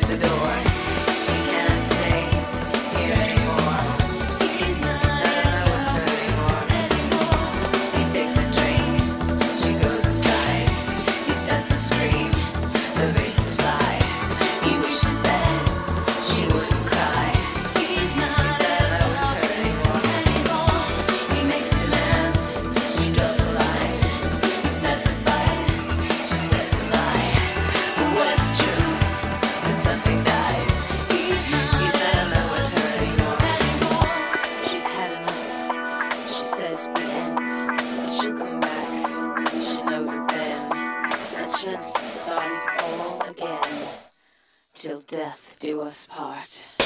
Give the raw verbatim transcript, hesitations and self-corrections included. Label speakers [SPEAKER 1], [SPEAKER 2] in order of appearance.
[SPEAKER 1] the door. She can't stay here anymore. He's not with her anymore. He takes a drink. She goes inside. He starts to scream. The vases fly. He wishes that she wouldn't cry. He's not with her anymore. He makes demands. She draws a line. He starts to fight. She starts to lie. But what's true when something dies? He's not He's not in love with her anymore. She's had enough. She says the end. But she'll come back. She knows it then. A chance to start it all again. Till death do us part.